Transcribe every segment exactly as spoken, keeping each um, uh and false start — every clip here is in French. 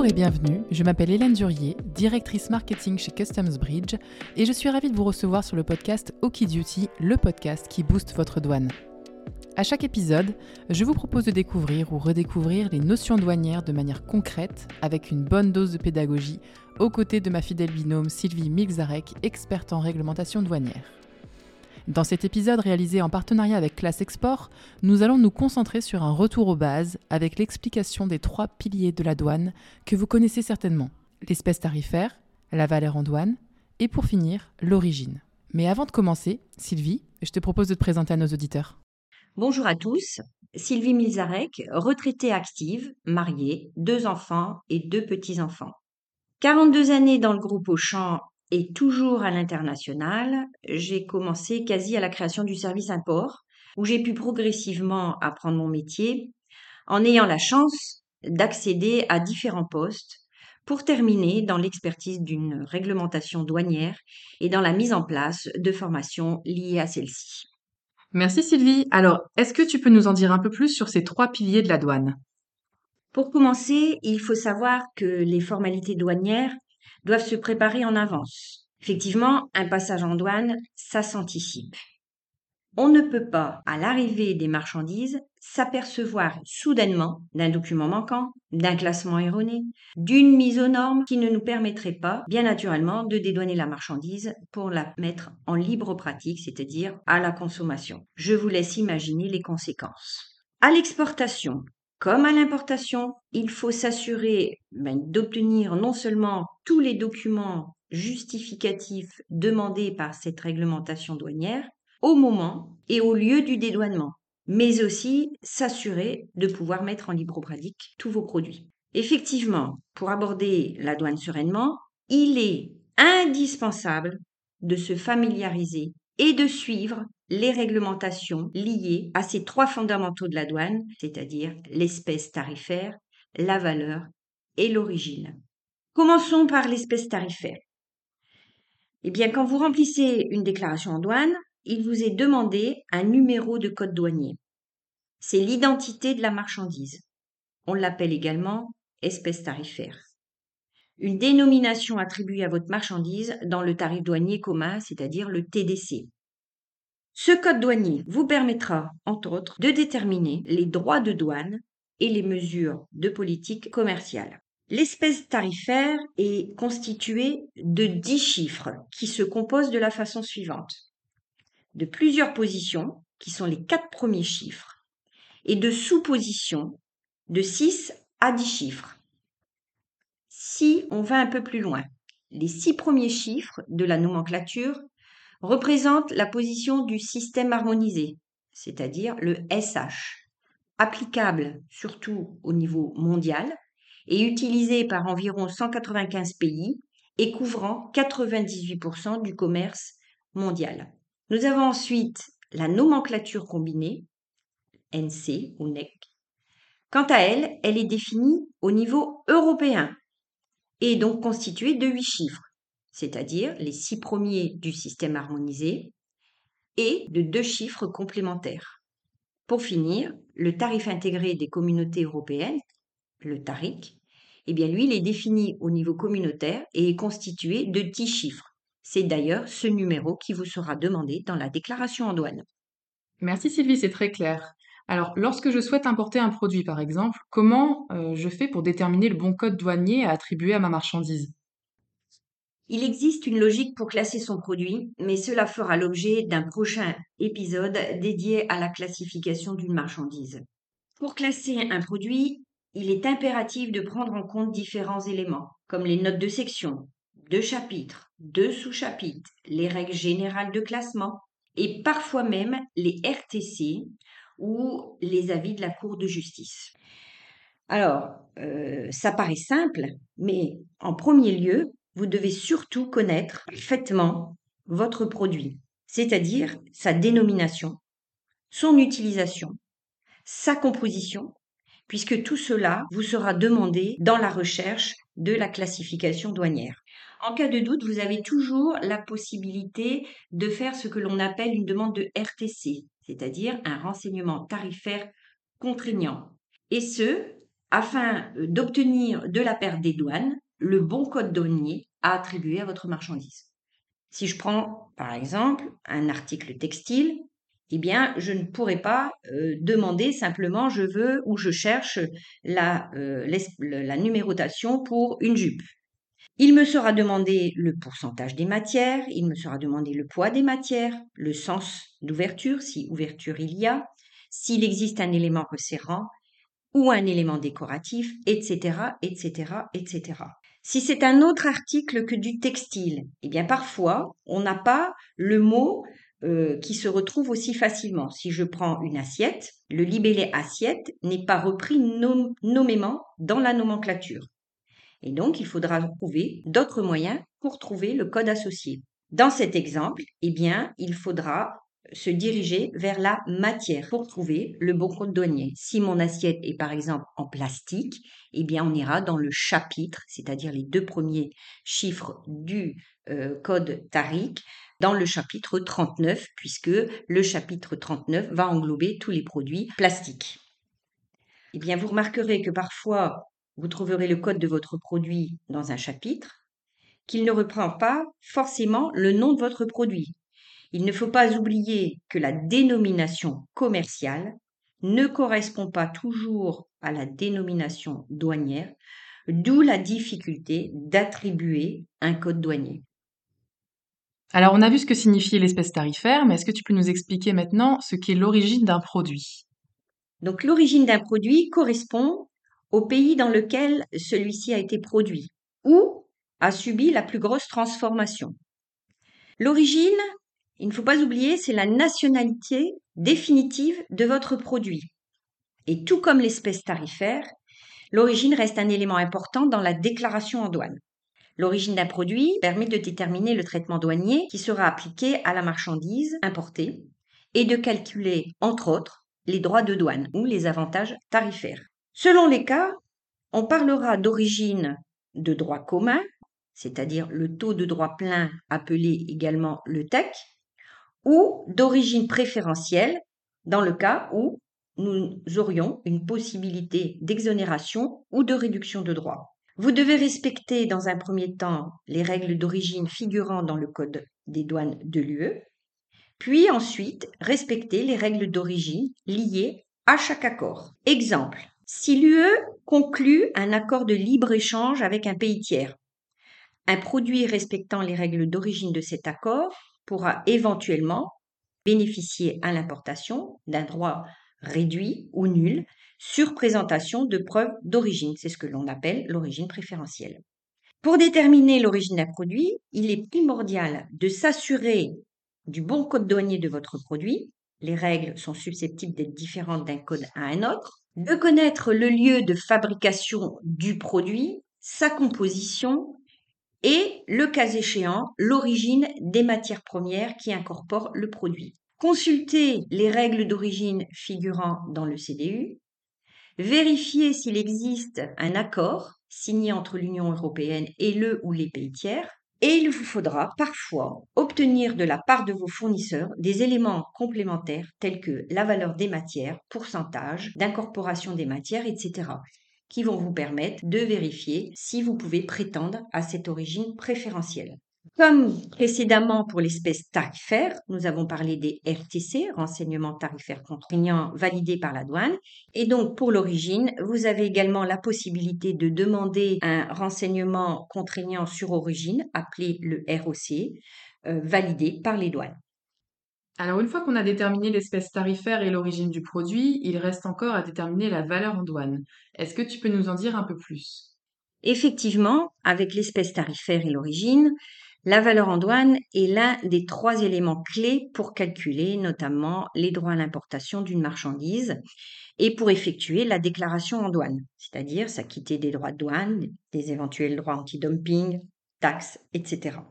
et bienvenue, je m'appelle Hélène Durier, directrice marketing chez Customs Bridge et je suis ravie de vous recevoir sur le podcast Okie Duty, le podcast qui booste votre douane. À chaque épisode, je vous propose de découvrir ou redécouvrir les notions douanières de manière concrète avec une bonne dose de pédagogie aux côtés de ma fidèle binôme Sylvie Milzarek, experte en réglementation douanière. Dans cet épisode réalisé en partenariat avec Classe Export, nous allons nous concentrer sur un retour aux bases avec l'explication des trois piliers de la douane que vous connaissez certainement. L'espèce tarifaire, la valeur en douane et pour finir, l'origine. Mais avant de commencer, Sylvie, je te propose de te présenter à nos auditeurs. Bonjour à tous, Sylvie Milzarek, retraitée active, mariée, deux enfants et deux petits-enfants. quarante-deux années dans le groupe Auchan et toujours à l'international, j'ai commencé quasi à la création du service import, où j'ai pu progressivement apprendre mon métier, en ayant la chance d'accéder à différents postes pour terminer dans l'expertise d'une réglementation douanière et dans la mise en place de formations liées à celle-ci. Merci Sylvie. Alors, est-ce que tu peux nous en dire un peu plus sur ces trois piliers de la douane ? Pour commencer, il faut savoir que les formalités douanières doivent se préparer en avance. Effectivement, un passage en douane, ça s'anticipe. On ne peut pas, à l'arrivée des marchandises, s'apercevoir soudainement d'un document manquant, d'un classement erroné, d'une mise aux normes qui ne nous permettrait pas, bien naturellement, de dédouaner la marchandise pour la mettre en libre pratique, c'est-à-dire à la consommation. Je vous laisse imaginer les conséquences. À l'exportation, comme à l'importation, il faut s'assurer ben, d'obtenir non seulement tous les documents justificatifs demandés par cette réglementation douanière, au moment et au lieu du dédouanement, mais aussi s'assurer de pouvoir mettre en libre pratique tous vos produits. Effectivement, pour aborder la douane sereinement, il est indispensable de se familiariser et de suivre les réglementations liées à ces trois fondamentaux de la douane, c'est-à-dire l'espèce tarifaire, la valeur et l'origine. Commençons par l'espèce tarifaire. Eh bien, quand vous remplissez une déclaration en douane, il vous est demandé un numéro de code douanier. C'est l'identité de la marchandise. On l'appelle également espèce tarifaire. Une dénomination attribuée à votre marchandise dans le tarif douanier commun, c'est-à-dire le T D C. Ce code douanier vous permettra, entre autres, de déterminer les droits de douane et les mesures de politique commerciale. L'espèce tarifaire est constituée de dix chiffres qui se composent de la façon suivante. De plusieurs positions, qui sont les quatre premiers chiffres, et de sous-positions de six à dix chiffres. Si on va un peu plus loin, les six premiers chiffres de la nomenclature représentent la position du système harmonisé, c'est-à-dire le S H, applicable surtout au niveau mondial et utilisé par environ cent quatre-vingt-quinze pays et couvrant quatre-vingt-dix-huit pour cent du commerce mondial. Nous avons ensuite la nomenclature combinée, N C ou N E C. Quant à elle, elle est définie au niveau européen et est donc constituée de huit chiffres, c'est-à-dire les six premiers du système harmonisé et de deux chiffres complémentaires. Pour finir, le tarif intégré des communautés européennes, le T A R I C, eh bien lui, il est défini au niveau communautaire et est constitué de dix chiffres. C'est d'ailleurs ce numéro qui vous sera demandé dans la déclaration en douane. Merci Sylvie, c'est très clair. Alors, lorsque je souhaite importer un produit, par exemple, comment euh, je fais pour déterminer le bon code douanier à attribuer à ma marchandise ? Il existe une logique pour classer son produit, mais cela fera l'objet d'un prochain épisode dédié à la classification d'une marchandise. Pour classer un produit, il est impératif de prendre en compte différents éléments, comme les notes de section, de chapitre, de sous-chapitres, les règles générales de classement et parfois même les R T C ou les avis de la Cour de justice. Alors, euh, ça paraît simple, mais en premier lieu, vous devez surtout connaître parfaitement votre produit, c'est-à-dire sa dénomination, son utilisation, sa composition, puisque tout cela vous sera demandé dans la recherche de la classification douanière. En cas de doute, vous avez toujours la possibilité de faire ce que l'on appelle une demande de R T C, c'est-à-dire un renseignement tarifaire contraignant, et ce, afin d'obtenir de la perte des douanes le bon code douanier à attribuer à votre marchandise. Si je prends par exemple un article textile, eh bien, je ne pourrais pas euh, demander simplement je veux ou je cherche la, euh, la numérotation pour une jupe. Il me sera demandé le pourcentage des matières, il me sera demandé le poids des matières, le sens d'ouverture, si ouverture il y a, s'il existe un élément resserrant ou un élément décoratif, et cetera, et cetera, et cetera. Si c'est un autre article que du textile, eh bien parfois, on n'a pas le mot euh, qui se retrouve aussi facilement. Si je prends une assiette, le libellé assiette n'est pas repris nom- nommément dans la nomenclature. Et donc, il faudra trouver d'autres moyens pour trouver le code associé. Dans cet exemple, eh bien, il faudra se diriger vers la matière pour trouver le bon code douanier. Si mon assiette est par exemple en plastique, eh bien, on ira dans le chapitre, c'est-à-dire les deux premiers chiffres du euh, code Tariq, dans le chapitre trente-neuf, puisque le chapitre trente-neuf va englober tous les produits plastiques. Eh bien, vous remarquerez que parfois, vous trouverez le code de votre produit dans un chapitre, qu'il ne reprend pas forcément le nom de votre produit. Il ne faut pas oublier que la dénomination commerciale ne correspond pas toujours à la dénomination douanière, d'où la difficulté d'attribuer un code douanier. Alors, on a vu ce que signifiait l'espèce tarifaire, mais est-ce que tu peux nous expliquer maintenant ce qu'est l'origine d'un produit? Donc, l'origine d'un produit correspond au pays dans lequel celui-ci a été produit ou a subi la plus grosse transformation. L'origine, il ne faut pas oublier, c'est la nationalité définitive de votre produit. Et tout comme l'espèce tarifaire, l'origine reste un élément important dans la déclaration en douane. L'origine d'un produit permet de déterminer le traitement douanier qui sera appliqué à la marchandise importée et de calculer, entre autres, les droits de douane ou les avantages tarifaires. Selon les cas, on parlera d'origine de droit commun, c'est-à-dire le taux de droit plein appelé également le T E C, ou d'origine préférentielle dans le cas où nous aurions une possibilité d'exonération ou de réduction de droits. Vous devez respecter dans un premier temps les règles d'origine figurant dans le Code des douanes de l'U E, puis ensuite respecter les règles d'origine liées à chaque accord. Exemple, si l'U E conclut un accord de libre-échange avec un pays tiers, un produit respectant les règles d'origine de cet accord pourra éventuellement bénéficier à l'importation d'un droit réduit ou nul sur présentation de preuves d'origine. C'est ce que l'on appelle l'origine préférentielle. Pour déterminer l'origine d'un produit, il est primordial de s'assurer du bon code douanier de votre produit. Les règles sont susceptibles d'être différentes d'un code à un autre. De connaître le lieu de fabrication du produit, sa composition et, le cas échéant, l'origine des matières premières qui incorporent le produit. Consultez les règles d'origine figurant dans le C D U. Vérifiez s'il existe un accord signé entre l'Union européenne et le ou les pays tiers. Et il vous faudra parfois obtenir de la part de vos fournisseurs des éléments complémentaires tels que la valeur des matières, pourcentage d'incorporation des matières, et cetera, qui vont vous permettre de vérifier si vous pouvez prétendre à cette origine préférentielle. Comme précédemment pour l'espèce tarifaire, nous avons parlé des R T C, renseignements tarifaires contraignants validés par la douane. Et donc pour l'origine, vous avez également la possibilité de demander un renseignement contraignant sur origine, appelé le R O C, euh, validé par les douanes. Alors, une fois qu'on a déterminé l'espèce tarifaire et l'origine du produit, il reste encore à déterminer la valeur en douane. Est-ce que tu peux nous en dire un peu plus? Effectivement, avec l'espèce tarifaire et l'origine, la valeur en douane est l'un des trois éléments clés pour calculer notamment les droits à l'importation d'une marchandise et pour effectuer la déclaration en douane, c'est-à-dire s'acquitter des droits de douane, des éventuels droits anti-dumping, taxes, et cetera.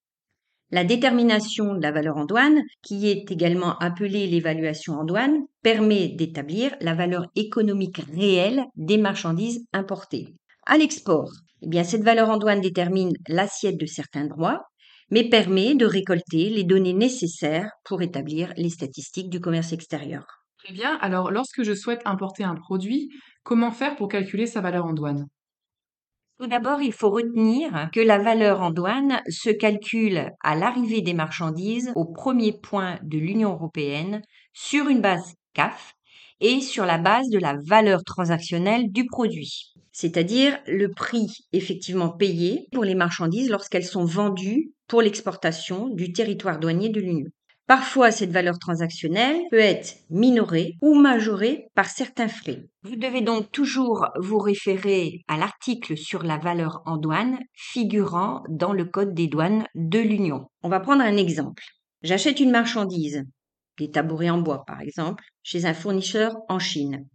La détermination de la valeur en douane, qui est également appelée l'évaluation en douane, permet d'établir la valeur économique réelle des marchandises importées. À l'export, eh bien, cette valeur en douane détermine l'assiette de certains droits, mais permet de récolter les données nécessaires pour établir les statistiques du commerce extérieur. Très bien. Alors, lorsque je souhaite importer un produit, comment faire pour calculer sa valeur en douane? Tout d'abord, il faut retenir que la valeur en douane se calcule à l'arrivée des marchandises au premier point de l'Union européenne sur une base C A F et sur la base de la valeur transactionnelle du produit, c'est-à-dire le prix effectivement payé pour les marchandises lorsqu'elles sont vendues pour l'exportation du territoire douanier de l'Union. Parfois, cette valeur transactionnelle peut être minorée ou majorée par certains frais. Vous devez donc toujours vous référer à l'article sur la valeur en douane figurant dans le Code des douanes de l'Union. On va prendre un exemple. J'achète une marchandise, des tabourets en bois par exemple, chez un fournisseur en Chine.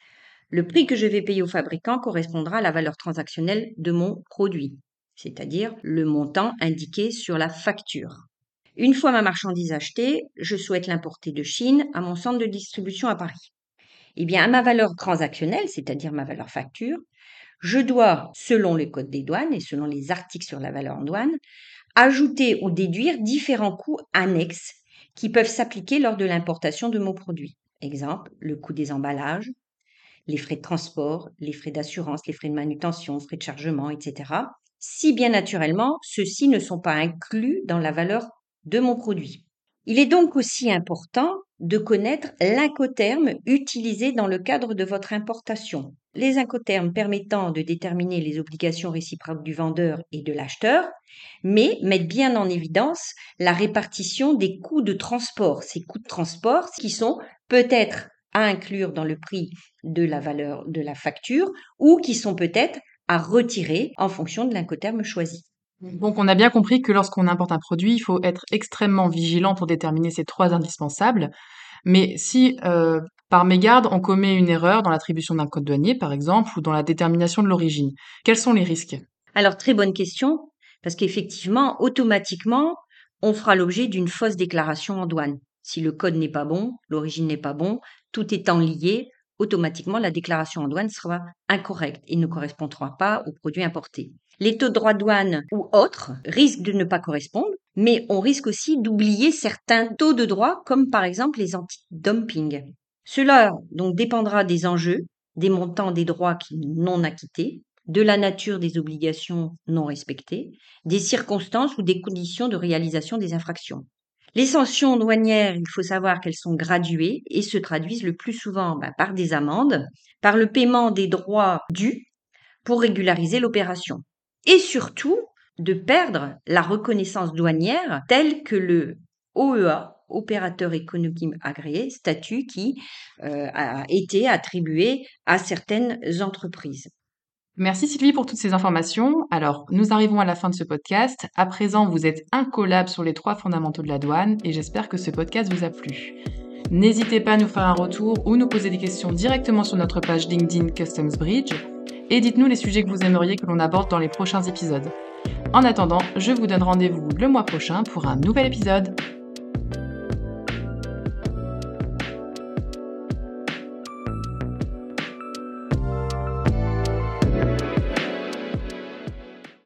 Le prix que je vais payer au fabricant correspondra à la valeur transactionnelle de mon produit, c'est-à-dire le montant indiqué sur la facture. Une fois ma marchandise achetée, je souhaite l'importer de Chine à mon centre de distribution à Paris. Eh bien, à ma valeur transactionnelle, c'est-à-dire ma valeur facture, je dois, selon le code des douanes et selon les articles sur la valeur en douane, ajouter ou déduire différents coûts annexes qui peuvent s'appliquer lors de l'importation de mon produit. Exemple, le coût des emballages, les frais de transport, les frais d'assurance, les frais de manutention, frais de chargement, et cetera. Si bien naturellement, ceux-ci ne sont pas inclus dans la valeur de mon produit. Il est donc aussi important de connaître l'incoterme utilisé dans le cadre de votre importation. Les incotermes permettant de déterminer les obligations réciproques du vendeur et de l'acheteur, mais mettent bien en évidence la répartition des coûts de transport. Ces coûts de transport qui sont peut-être à inclure dans le prix de la valeur de la facture ou qui sont peut-être à retirer en fonction de l'incoterme choisi. Donc, on a bien compris que lorsqu'on importe un produit, il faut être extrêmement vigilant pour déterminer ces trois indispensables. Mais si, euh, par mégarde, on commet une erreur dans l'attribution d'un code douanier, par exemple, ou dans la détermination de l'origine, quels sont les risques? Alors, très bonne question, parce qu'effectivement, automatiquement, on fera l'objet d'une fausse déclaration en douane. Si le code n'est pas bon, l'origine n'est pas bon, tout étant lié, automatiquement, la déclaration en douane sera incorrecte et ne correspondra pas au produit importé. Les taux de droit de douane ou autres risquent de ne pas correspondre, mais on risque aussi d'oublier certains taux de droit, comme par exemple les anti-dumping. Cela donc dépendra des enjeux, des montants des droits qui non acquittés, de la nature des obligations non respectées, des circonstances ou des conditions de réalisation des infractions. Les sanctions douanières, il faut savoir qu'elles sont graduées et se traduisent le plus souvent ben, par des amendes, par le paiement des droits dus pour régulariser l'opération. Et surtout, de perdre la reconnaissance douanière telle que le O E A, opérateur économique agréé, statut qui euh, a été attribué à certaines entreprises. Merci Sylvie pour toutes ces informations. Alors, nous arrivons à la fin de ce podcast. À présent, vous êtes incollable sur les trois fondamentaux de la douane et j'espère que ce podcast vous a plu. N'hésitez pas à nous faire un retour ou nous poser des questions directement sur notre page LinkedIn Customs Bridge et dites-nous les sujets que vous aimeriez que l'on aborde dans les prochains épisodes. En attendant, je vous donne rendez-vous le mois prochain pour un nouvel épisode.